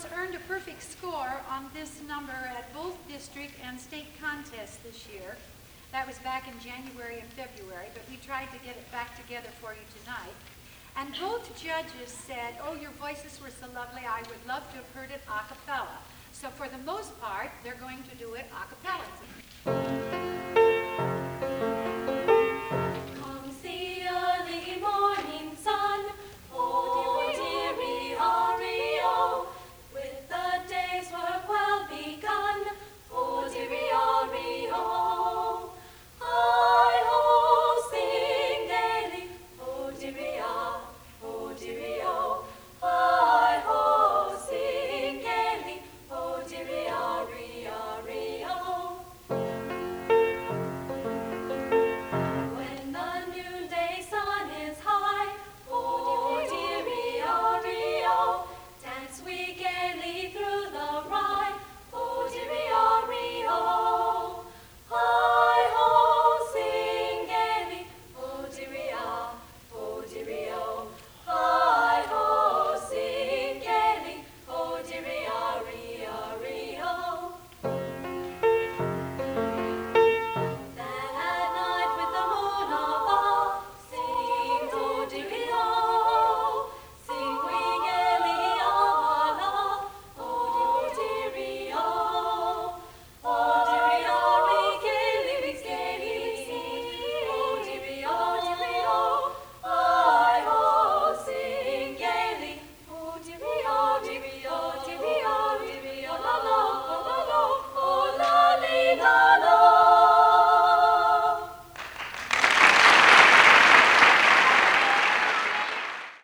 Girls earned a perfect score on this number at both district and state contests this year. That was back in January and February, but we tried to get it back together for you tonight. And both judges said, oh, your voices were so lovely, I would love to have heard it a cappella. So for the most part, they're going to do it a cappella.